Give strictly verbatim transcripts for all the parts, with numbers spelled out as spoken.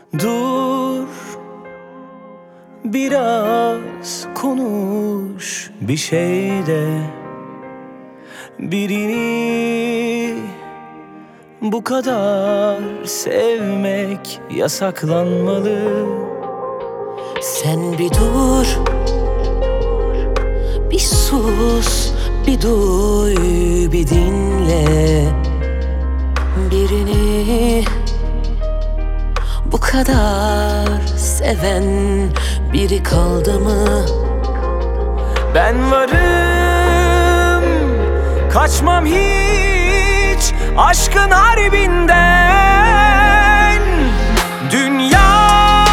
Dur, biraz konuş bir şey de. Birini bu kadar sevmek yasaklanmalı. Sen bir dur, bir sus, bir duy, bir dinle. Birini bu kadar seven biri kaldı mı? Ben varım, kaçmam hiç aşkın harbinden. Dünya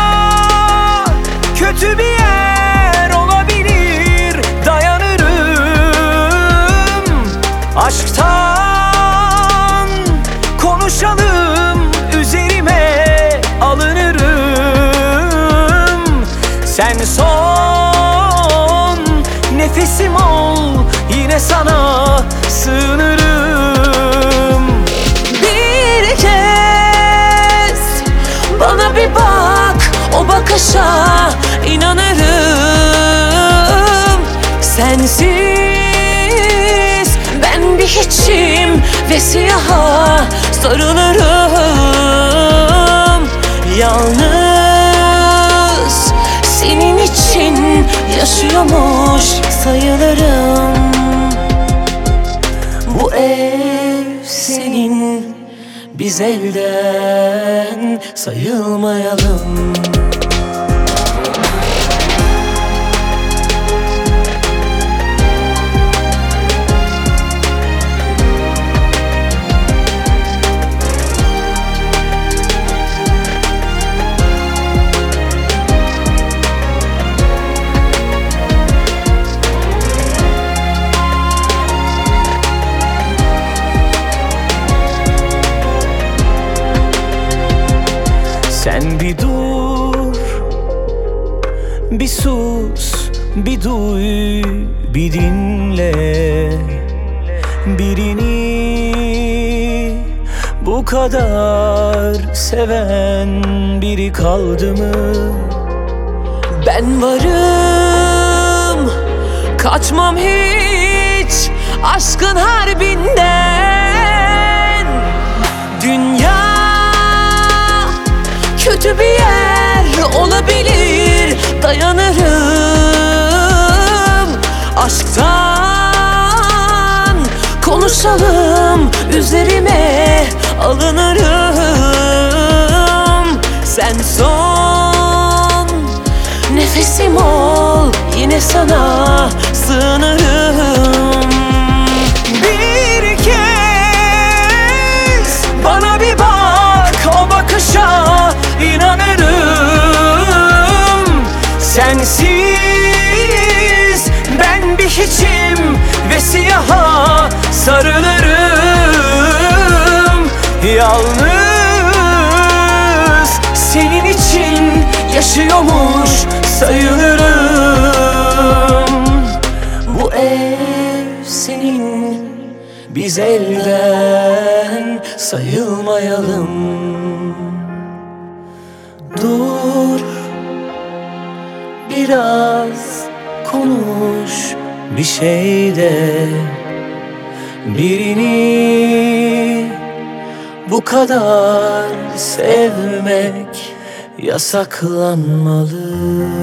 kötü bir yer olabilir, dayanırım. Aşktan konuşalım, üzerime alınırım. Sen son nefesim ol, yine sana sığınırım. Bir kez bana bir bak, o bakışa inanırım. Sensiz ben bir hiçim ve siyaha sarılırım. Yalnız senin için yaşıyormuş sayılırım. Bu ev senin, biz elden sayılmayalım. Sen bir dur, bir sus, bir duy, bir dinle. Birini bu kadar seven biri kaldı mı? Ben varım, kaçmam hiç aşkın harbinden. Dünya kötü bir yer olabilir, dayanırım. Aşktan konuşalım, üzerime alınırım. Sen son nefesim ol, yine sana sığınırım. Bir kez bana bir bak, o bakışa inanırım. Sensiz ben bir hiçim ve siyaha sarılırım. Yalnız senin için yaşıyormuş sayılırım. Bu ev senin, biz elden sayılmayalım. Dur, biraz konuş bir şey de. Birini bu kadar sevmek yasaklanmalı.